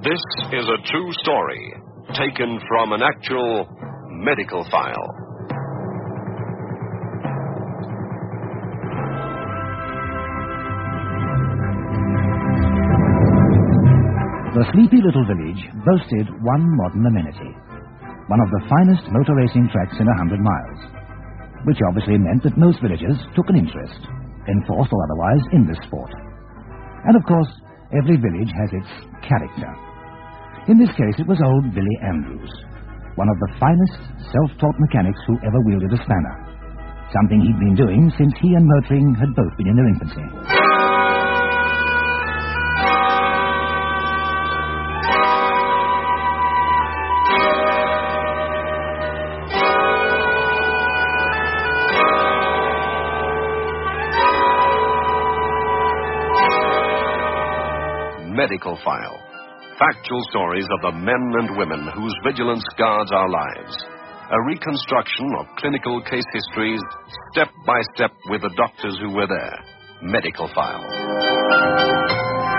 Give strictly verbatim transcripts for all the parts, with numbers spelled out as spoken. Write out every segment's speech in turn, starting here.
This is a true story taken from an actual medical file. The sleepy little village boasted one modern amenity, one of the finest motor racing tracks in a hundred miles, which obviously meant that most villagers took an interest, enforced or otherwise, in this sport. And of course, every village has its character. In this case, it was old Billy Andrews, one of the finest self-taught mechanics who ever wielded a spanner, something he'd been doing since he and motoring had both been in their infancy. Medical File. Factual stories of the men and women whose vigilance guards our lives. A reconstruction of clinical case histories, step by step with the doctors who were there. Medical File.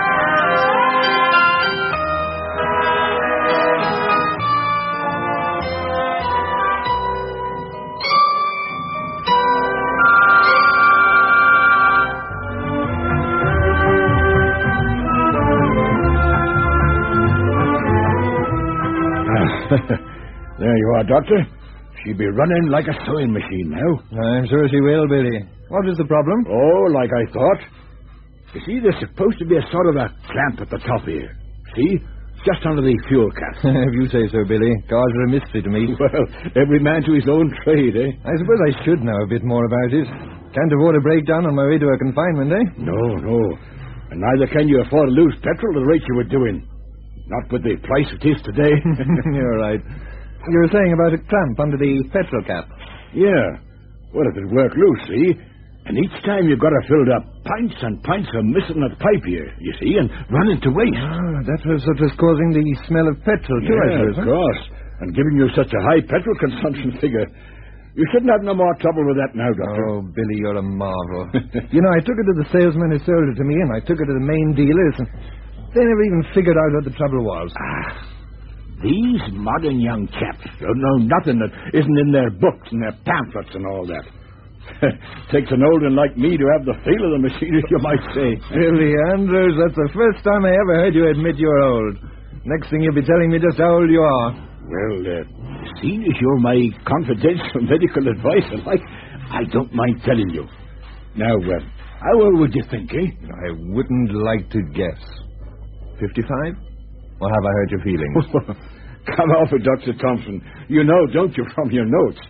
There you are, Doctor. She'll be running like a sewing machine now. I'm sure she will, Billy. What is the problem? Oh, like I thought. You see, there's supposed to be a sort of a clamp at the top here. See? Just under the fuel cap. If you say so, Billy. Cars are a mystery to me. Well, every man to his own trade, eh? I suppose I should know a bit more about it. Can't afford a breakdown on my way to a confinement, eh? No, no. And neither can you afford to lose petrol at the rate you were doing. Not with the price it is today. You're right. You were saying about a clamp under the petrol cap. Yeah. Well, it would work loose, see? And each time you've got to fill up pints and pints of missing at the pipe here, you see, and running to waste. Ah, that was what was causing the smell of petrol, too, yeah, I suppose. of course. And giving you such a high petrol consumption figure. You shouldn't have no more trouble with that now, Doctor. Oh, Billy, you're a marvel. You know, I took it to the salesman who sold it to me, and I took it to the main dealers, and they never even figured out what the trouble was. Ah, these modern young chaps don't know nothing that isn't in their books and their pamphlets and all that. Takes an old one like me to have the feel of the machinery, you might say. Billy Andrews, that's the first time I ever heard you admit you're old. Next thing you'll be telling me just how old you are. Well, uh, seeing as you're my confidential medical advisor, like, I don't mind telling you. Now, uh, how old would you think, eh? I wouldn't like to guess. Fifty-five? Or have I hurt your feelings? Come off it, Doctor Thompson. You know, don't you, from your notes?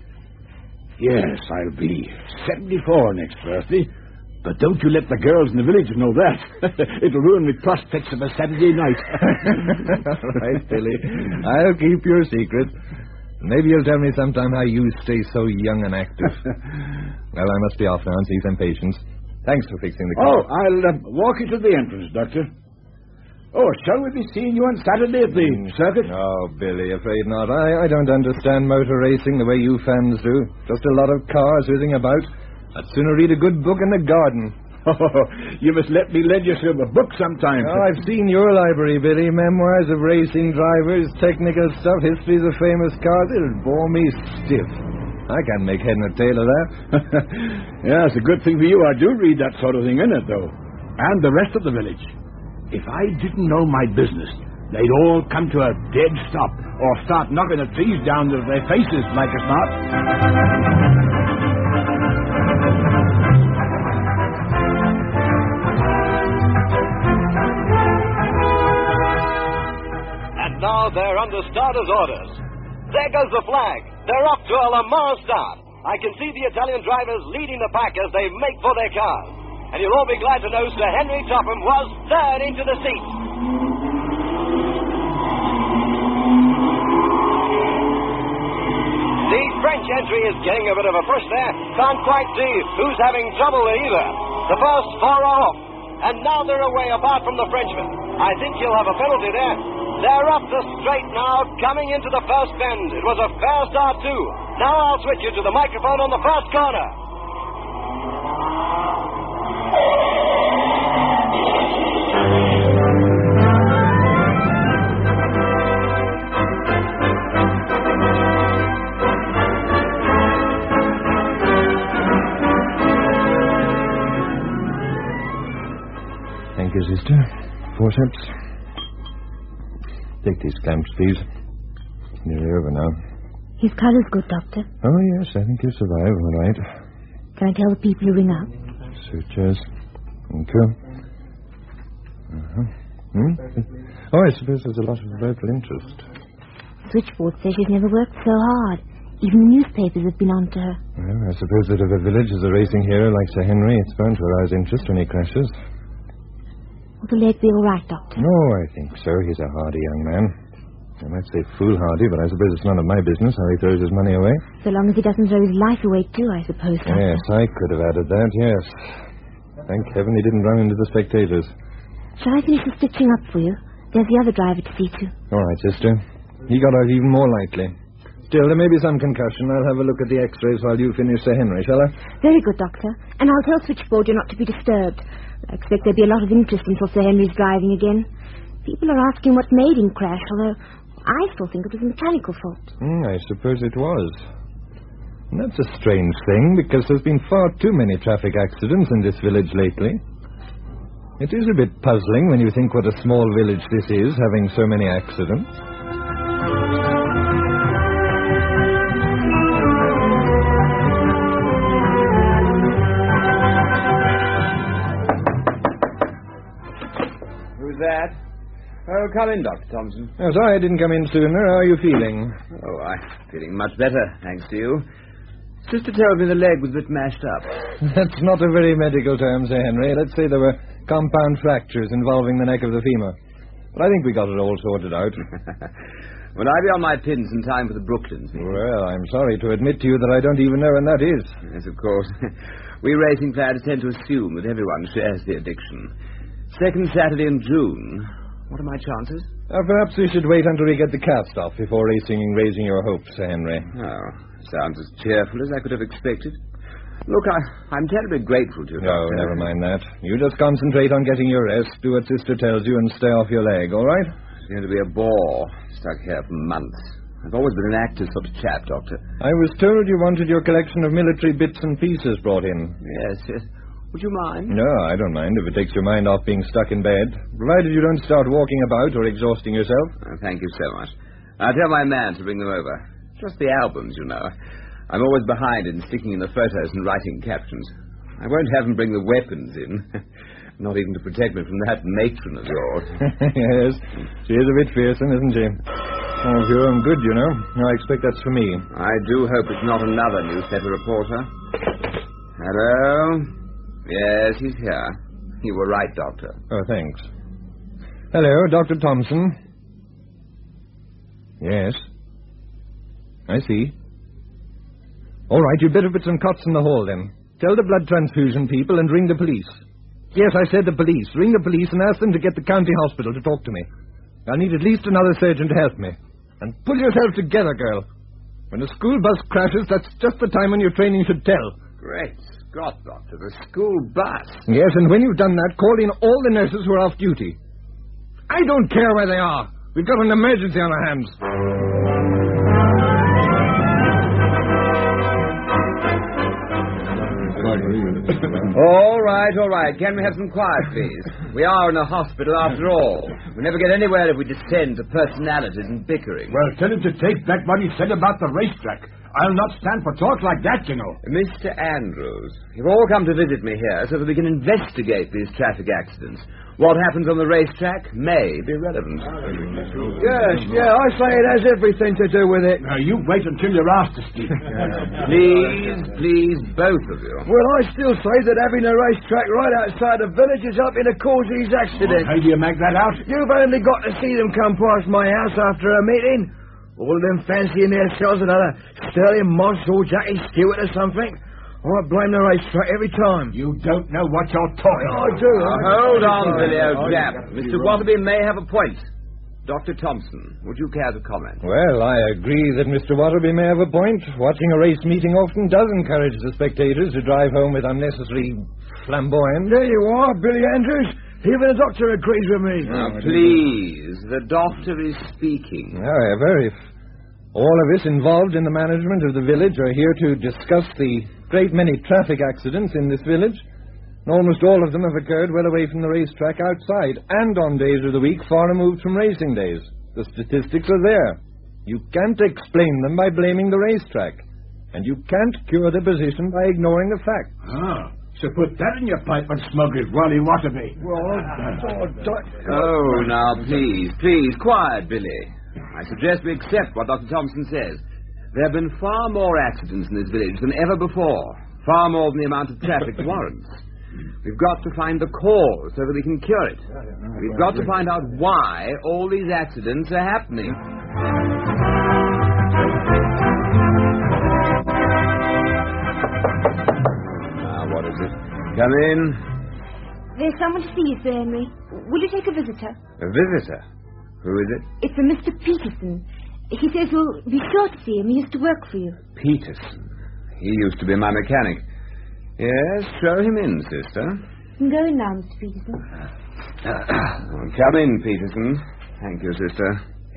Yes, I'll be seventy-four next birthday. But don't you let the girls in the village know that. It'll ruin my prospects of a Saturday night. All right, Billy. I'll keep your secret. Maybe you'll tell me sometime how you stay so young and active. Well, I must be off now and see some patients. Thanks for fixing the car. Oh, I'll uh, walk you to the entrance, Doctor. Oh, shall we be seeing you on Saturday at the mm. circuit? Oh, Billy, afraid not. I, I don't understand motor racing the way you fans do. Just a lot of cars whizzing about. I'd sooner read a good book in the garden. Oh, you must let me lend you some a book sometime. Oh, I've seen your library, Billy. Memoirs of racing drivers, technical stuff, histories of famous cars. It'll bore me stiff. I can't make head nor tail of that. Yeah, it's a good thing for you. I do read that sort of thing in it, though. And the rest of the village. If I didn't know my business, they'd all come to a dead stop or start knocking the trees down to their faces, like as not. And now they're under starters' orders. There goes the flag. They're off to a Le Mans start. I can see the Italian drivers leading the pack as they make for their cars. And you'll all be glad to know Sir Henry Topham was third into the seat. The French entry is getting a bit of a push there. Can't quite see who's having trouble either. The first four are off. And now they're away apart from the Frenchman. I think he'll have a penalty there. They're up the straight now, coming into the first bend. It was a fair start, too. Now I'll switch you to the microphone on the first corner. you, sister. Forceps. Take these clamps, please. Nearly over now. His color's good, Doctor. Oh, yes, I think he'll survive, all right. Can I tell the people to ring up? Sutures. Thank you. Uh-huh. Hmm? Oh, I suppose there's a lot of local interest. Switchboard says she's never worked so hard. Even the newspapers have been on to her. Well, I suppose that if a village is a racing hero like Sir Henry, it's bound to arouse interest when he crashes. Will the leg be all right, Doctor? No, I think so. He's a hardy young man. I might say foolhardy, but I suppose it's none of my business how he throws his money away. So long as he doesn't throw his life away, too, I suppose, Doctor. Yes, I could have added that, yes. Thank heaven he didn't run into the spectators. Shall I finish the stitching up for you? There's the other driver to see to. All right, sister. He got out even more lightly. Still, there may be some concussion. I'll have a look at the x-rays while you finish Sir Henry, shall I? Very good, Doctor. And I'll tell Switchboard you're not to be disturbed. I expect there'll be a lot of interest until Sir Henry's driving again. People are asking what made him crash, although I still think it was a mechanical fault. Mm, I suppose it was. And that's a strange thing, because there's been far too many traffic accidents in this village lately. It is a bit puzzling when you think what a small village this is, having so many accidents. Who's that? Oh, come in, Doctor Thompson. Oh, sorry I didn't come in sooner. How are you feeling? Oh, I'm feeling much better, thanks to you. Sister told me the leg was a bit mashed up. That's not a very medical term, Sir Henry. Let's say there were compound fractures involving the neck of the femur. But I think we got it all sorted out. Will I be on my pins in time for the Brooklands meeting? Well, I'm sorry to admit to you that I don't even know when that is. Yes, of course. We racing fans tend to assume that everyone shares the addiction. Second Saturday in June. What are my chances? Uh, perhaps we should wait until we get the cast off before racing and raising your hopes, Sir Henry. Oh, sounds as cheerful as I could have expected. Look, I, I'm terribly grateful to you. No, Doctor. Never mind that. You just concentrate on getting your rest, do what Sister tells you, and stay off your leg, all right? It's going to be a bore. Stuck here for months. I've always been an active sort of chap, Doctor. I was told you wanted your collection of military bits and pieces brought in. Yes, yes. Would you mind? No, I don't mind if it takes your mind off being stuck in bed, provided you don't start walking about or exhausting yourself. Oh, thank you so much. I'll tell my man to bring them over. Just the albums, you know. I'm always behind in sticking in the photos and writing captions. I won't have him bring the weapons in. Not even to protect me from that matron of yours. Yes, she is a bit fearsome, isn't she? Oh, pure and good, you know. I expect that's for me. I do hope it's not another newspaper reporter. Hello? Yes, he's here. You were right, Doctor. Oh, thanks. Hello, Doctor Thompson. Yes. I see. All right, you'd better put some cots in the hall, then. Tell the blood transfusion people and ring the police. Yes, I said the police. Ring the police and ask them to get the county hospital to talk to me. I'll need at least another surgeon to help me. And pull yourself together, girl. When a school bus crashes, that's just the time when your training should tell. Great Scott, Doctor. The school bus. Yes, and when you've done that, call in all the nurses who are off duty. I don't care where they are. We've got an emergency on our hands. All right, all right. Can we have some quiet, please? We are in a hospital after all. We never get anywhere if we descend to personalities and bickering. Well, tell him to take back what he said about the racetrack. I'll not stand for talk like that, you know. Mister Andrews, you've all come to visit me here so that we can investigate these traffic accidents. What happens on the racetrack may be relevant. Yes, yeah, I say it has everything to do with it. Now, you wait until you're asked to speak. Please, please, both of you. Well, I still say that having a racetrack right outside the village is up in the cause of these accidents. How do you make that out? You've only got to see them come past my house after a meeting. All of them fancying themselves another Sterling Moss or Jackie Stewart or something. I blame the racetrack every time. You don't know what you're talking I about. do. Now, hold on, Billy, old chap. Mister Waterby may have a point. Doctor Thompson, would you care to comment? Well, I agree that Mister Waterby may have a point. Watching a race meeting often does encourage the spectators to drive home with unnecessary flamboyance. There you are, Billy Andrews. Even the doctor agrees with me. Now, please, the doctor is speaking. However, if all of us involved in the management of the village are here to discuss the great many traffic accidents in this village, Almost all of them have occurred well away from the racetrack outside, and on days of the week far removed from racing days. The statistics are there. You can't explain them by blaming the racetrack, and you can't cure the position by ignoring the facts. Ah, so put that in your pipe and smoke it, Ronnie Waterby. Oh, now, please, please, quiet, Billy. I suggest we accept what Doctor Thompson says. There have been far more accidents in this village than ever before, far more than the amount of traffic warrants. We've got to find the cause so that we can cure it. We've got to find out why all these accidents are happening. Now, what is it? Come in. There's someone to see you, Sir Henry. Will you take a visitor? A visitor? Who is it? It's a Mister Peterson. He says you'll be sure to see him. He used to work for you. Peterson. He used to be my mechanic. Yes, show him in, sister. You can go in now, Mister Peterson. Come in, Peterson. Thank you, sister.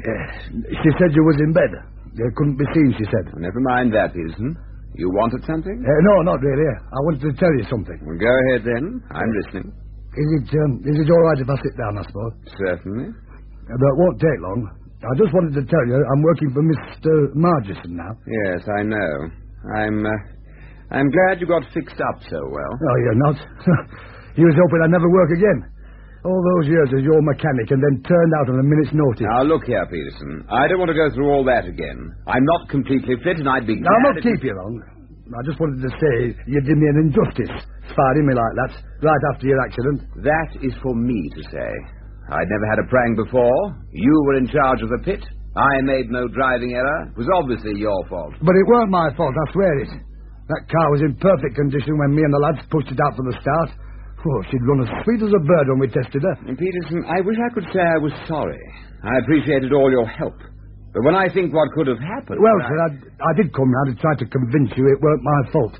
Uh, she said you was in bed. You couldn't be seen, she said. Well, never mind that, Peterson. You wanted something? Uh, no, not really. I wanted to tell you something. Well, go ahead, then. I'm listening. Is it, um, is it all right if I sit down, I suppose? Certainly. Uh, but it won't take long. I just wanted to tell you I'm working for Mister Margison now. Yes, I know. I'm... Uh... I'm glad you got fixed up so well. Oh, you're not? He was hoping I'd never work again. All those years as your mechanic and then turned out on a minute's notice. Now, look here, Peterson. I don't want to go through all that again. I'm not completely fit and I'd be glad... Now, I'll not keep you long. I just wanted to say you did me an injustice, firing me like that, right after your accident. That is for me to say. I'd never had a prang before. You were in charge of the pit. I made no driving error. It was obviously your fault. But it weren't my fault, I swear it. That car was in perfect condition when me and the lads pushed it out from the start. Oh, she'd run as sweet as a bird when we tested her. And Peterson, I wish I could say I was sorry. I appreciated all your help. But when I think what could have happened... Well, I... sir, I, I did come round to try to convince you it weren't my fault.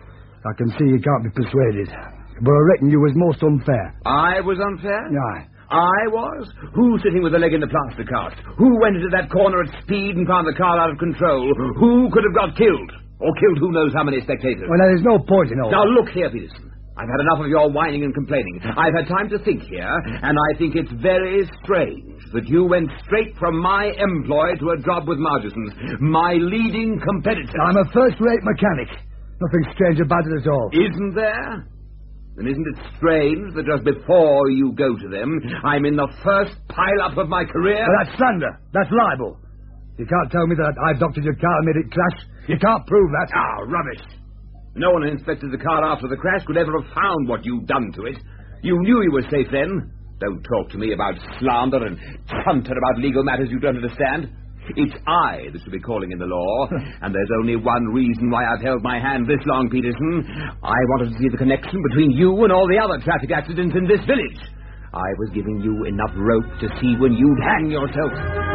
I can see you can't be persuaded. But I reckon you was most unfair. I was unfair? Aye. I was? Who sitting with a leg in the plaster cast? Who went into that corner at speed and found the car out of control? Who could have got killed? Or killed who knows how many spectators? Well, there's no point in all Now, that. look here, Peterson. I've had enough of your whining and complaining. I've had time to think here, and I think it's very strange that you went straight from my employ to a job with Margison's, my leading competitor. I'm a first-rate mechanic. Nothing strange about it at all. Isn't there? Then isn't it strange that just before you go to them, I'm in the first pile-up of my career? Well, that's slander. That's libel. You can't tell me that I doctored your car and made it crash. You can't prove that. Ah, rubbish. No one who inspected the car after the crash could ever have found what you'd done to it. You knew you were safe then. Don't talk to me about slander and punter about legal matters you don't understand. It's I that should be calling in the law, and there's only one reason why I've held my hand this long, Peterson. I wanted to see the connection between you and all the other traffic accidents in this village. I was giving you enough rope to see when you'd hang yourself.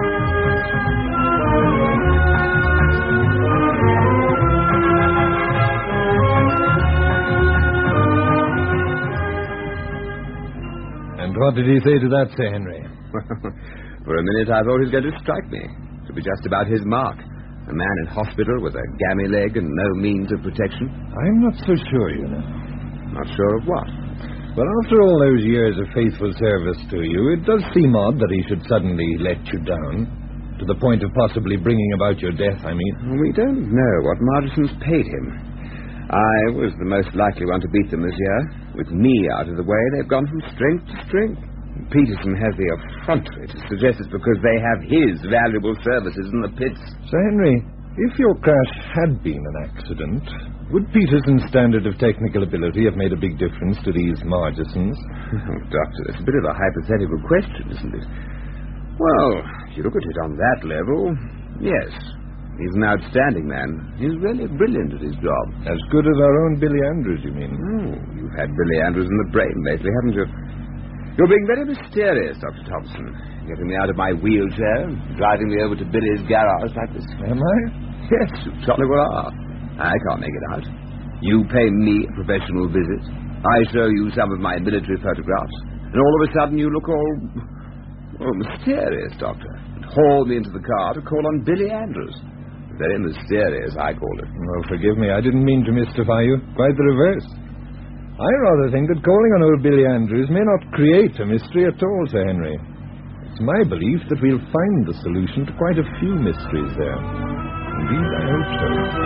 And what did he say to that, Sir Henry? For a minute I thought he was going to strike me. To be just about his mark. A man in hospital with a gammy leg and no means of protection. I'm not so sure, you know. Not sure of what? Well, after all those years of faithful service to you, it does seem odd that he should suddenly let you down. To the point of possibly bringing about your death, I mean. We don't know what Margison's paid him. I was the most likely one to beat them this year. With me out of the way, they've gone from strength to strength. Peterson has the effrontery to suggest it's because they have his valuable services in the pits. Sir Henry, if your crash had been an accident, would Peterson's standard of technical ability have made a big difference to these Margisons? Oh, Doctor, it's a bit of a hypothetical question, isn't it? Well, if you look at it on that level, yes. He's an outstanding man. He's really brilliant at his job. As good as our own Billy Andrews, you mean? Oh, you've had Billy Andrews in the brain lately, haven't you? You're being very mysterious, Doctor Thompson. Getting me out of my wheelchair, driving me over to Billy's garage like this. Am I? Yes, you jolly well are. I can't make it out. You pay me a professional visit. I show you some of my military photographs. And all of a sudden you look all... all mysterious, Doctor. And haul me into the car to call on Billy Andrews. Very mysterious, I call it. Oh, forgive me. I didn't mean to mystify you. Quite the reverse. I rather think that calling on old Billy Andrews may not create a mystery at all, Sir Henry. It's my belief that we'll find the solution to quite a few mysteries there. Indeed, I hope so.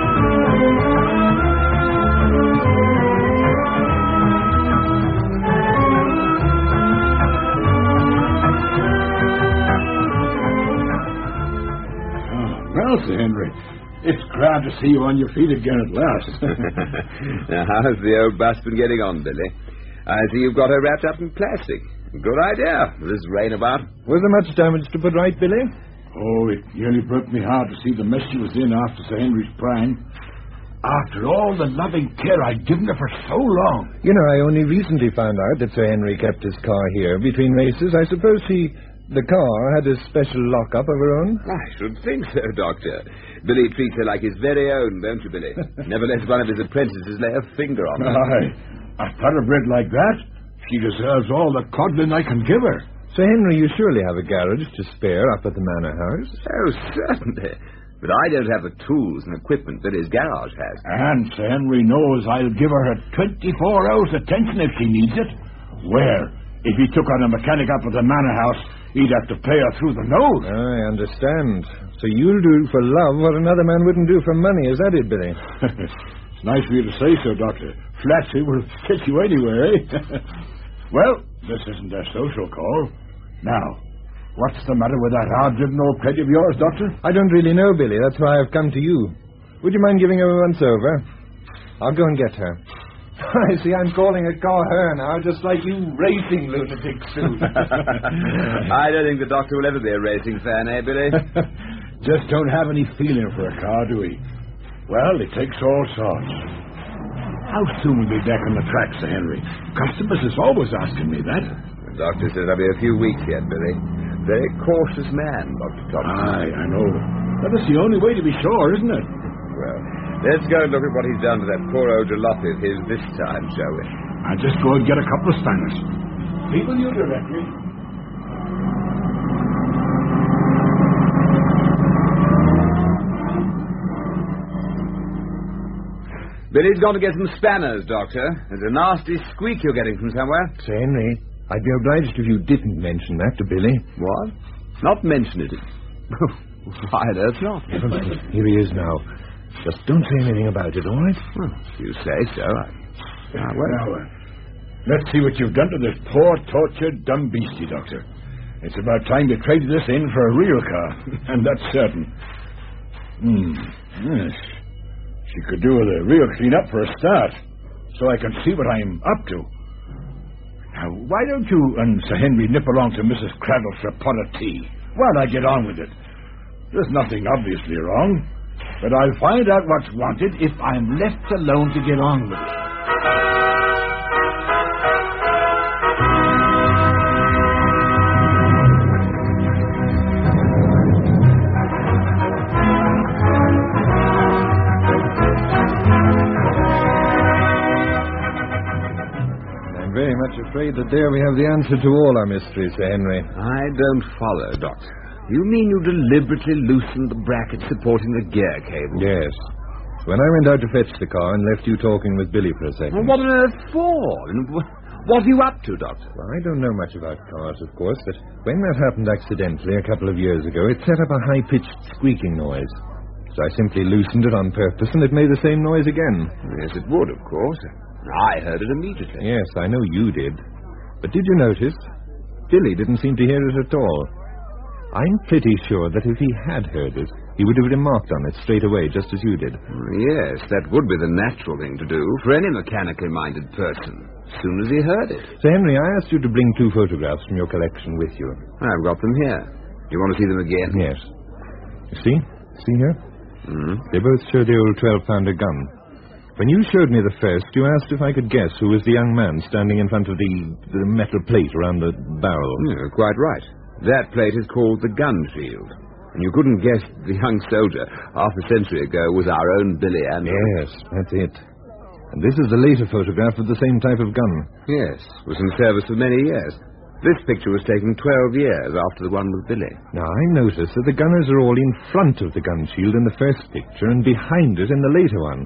Well, Sir Henry, it's glad to see you on your feet again at last. Now, how's the old bus been getting on, Billy? I see you've got her wrapped up in plastic. Good idea, with this rain about. Was there much damage to put right, Billy? Oh, it nearly broke me heart to see the mess she was in after Sir Henry's prime. After all the loving care I'd given her for so long. You know, I only recently found out that Sir Henry kept his car here between races. I suppose he... The car had a special lock-up of her own? I should think so, Doctor. Billy treats her like his very own, don't you, Billy? Never lets one of his apprentices lay a finger on her. Aye. A thoroughbred like that, she deserves all the coddling I can give her. Sir Henry, you surely have a garage to spare up at the manor house? Oh, certainly. But I don't have the tools and equipment that his garage has. And Sir Henry knows I'll give her twenty-four hours attention if she needs it. Where, if he took on a mechanic up at the manor house, he'd have to pay her through the nose. I understand. So you'll do for love what another man wouldn't do for money, is that it, Billy? It's nice of you to say so, Doctor. Flatsy will fit you anywhere, eh? Well, this isn't a social call. Now, what's the matter with that hard-driven old plate of yours, Doctor? I don't really know, Billy. That's why I've come to you. Would you mind giving her a once-over? I'll go and get her. I see I'm calling a car her now, just like you racing lunatics do. I don't think the Doctor will ever be a racing fan, eh, Billy? Just don't have any feeling for a car, do we? Well, it takes all sorts. How soon will we be back on the track, Sir Henry? Customers is always asking me that. The Doctor says I'll be a few weeks yet, Billy. Very cautious man, Doctor Thompson. Aye, I know. That is the only way to be sure, isn't it? Well, let's go and look at what he's done to that poor old jalopy of his this time, shall we? I'll just go and get a couple of spanners. People you directly. Billy's gone to get some spanners, Doctor. There's a nasty squeak you're getting from somewhere. Sir Henry, I'd be obliged if you didn't mention that to Billy. What? Not mention it? Why on earth not? Here he is now. Just don't say anything about it, all right? Well, if you say so. I... Ah, well, now, uh, let's see what you've done to this poor, tortured, dumb beastie, Doctor. It's about time you traded this in for a real car, and that's certain. Hmm. Yes. She could do with a real clean-up for a start, so I can see what I'm up to. Now, why don't you and Sir Henry nip along to Missus Cradle for a pot of tea while I get on with it? There's nothing obviously wrong, but I'll find out what's wanted if I'm left alone to get on with it. Very much afraid that there we have the answer to all our mysteries, Sir Henry. I don't follow, Doctor. You mean you deliberately loosened the bracket supporting the gear cable? Yes. When I went out to fetch the car and left you talking with Billy for a second. Well, what on earth for? What are you up to, Doctor? Well, I don't know much about cars, of course, but when that happened accidentally a couple of years ago, it set up a high-pitched squeaking noise. So I simply loosened it on purpose, and it made the same noise again. Yes, it would, of course. I heard it immediately. Yes, I know you did. But did you notice? Billy didn't seem to hear it at all. I'm pretty sure that if he had heard it, he would have remarked on it straight away, just as you did. Yes, that would be the natural thing to do for any mechanically minded person, as soon as he heard it. Sir Henry, I asked you to bring two photographs from your collection with you. I've got them here. You want to see them again? Yes. You see? See here? Mm-hmm. They both show the old twelve-pounder gun. When you showed me the first, you asked if I could guess who was the young man standing in front of the, the metal plate around the barrel. Yeah, quite right. That plate is called the gun shield. And you couldn't guess the young soldier half a century ago was our own Billy Andrews. Yes, that's it. And this is the later photograph of the same type of gun. Yes, was in service for many years. This picture was taken twelve years after the one with Billy. Now, I notice that the gunners are all in front of the gun shield in the first picture and behind it in the later one.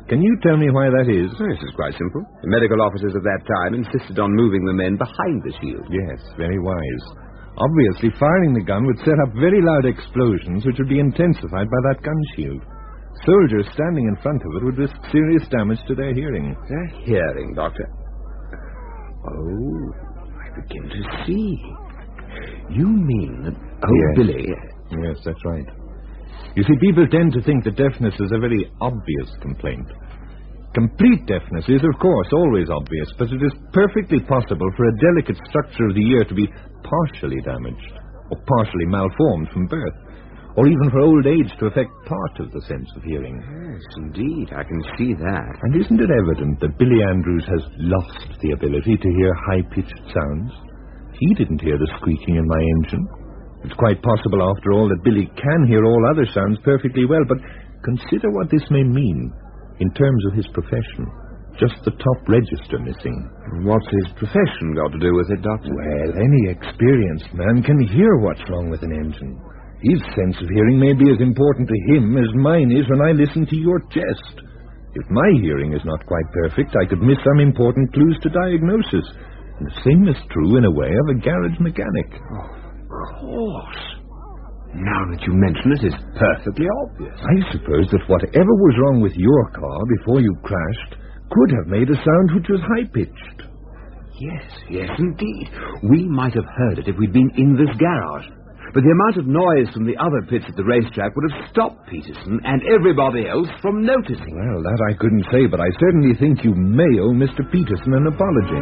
Can you tell me why that is? This is quite simple. The medical officers of that time insisted on moving the men behind the shield. Yes, very wise. Obviously, firing the gun would set up very loud explosions which would be intensified by that gun shield. Soldiers standing in front of it would risk serious damage to their hearing. Their hearing, Doctor? Oh, I begin to see. You mean that old Yes. Billy... Yes, that's right. You see, people tend to think that deafness is a very obvious complaint. Complete deafness is, of course, always obvious, but it is perfectly possible for a delicate structure of the ear to be partially damaged, or partially malformed from birth, or even for old age to affect part of the sense of hearing. Yes, indeed, I can see that. And isn't it evident that Billy Andrews has lost the ability to hear high-pitched sounds? He didn't hear the squeaking in my engine. It's quite possible, after all, that Billy can hear all other sounds perfectly well, but consider what this may mean in terms of his profession. Just the top register missing. What's his profession got to do with it, Doctor? Well, any experienced man can hear what's wrong with an engine. His sense of hearing may be as important to him as mine is when I listen to your chest. If my hearing is not quite perfect, I could miss some important clues to diagnosis. And the same is true, in a way, of a garage mechanic. Oh, of course. Now that you mention it, it's perfectly obvious. I suppose that whatever was wrong with your car before you crashed could have made a sound which was high-pitched. Yes, yes, indeed. We might have heard it if we'd been in this garage. But the amount of noise from the other pits at the racetrack would have stopped Peterson and everybody else from noticing. Well, that I couldn't say, but I certainly think you may owe Mister Peterson an apology.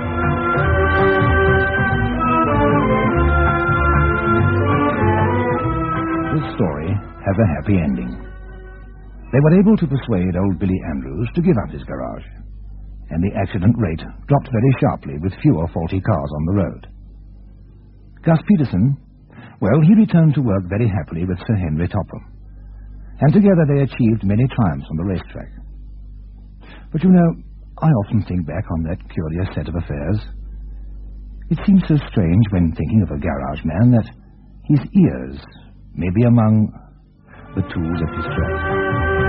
This story has a happy ending. They were able to persuade old Billy Andrews to give up his garage, and the accident rate dropped very sharply with fewer faulty cars on the road. Gus Peterson, well, he returned to work very happily with Sir Henry Topham, and together they achieved many triumphs on the racetrack. But you know, I often think back on that curious set of affairs. It seems so strange when thinking of a garage man that his ears may be among the tools of his trade.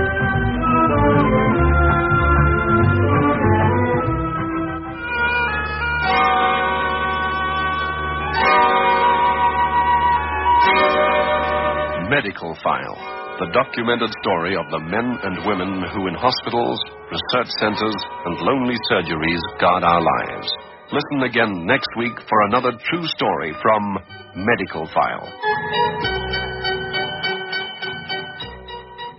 Medical File, the documented story of the men and women who in hospitals, research centers, and lonely surgeries guard our lives. Listen again next week for another true story from Medical File.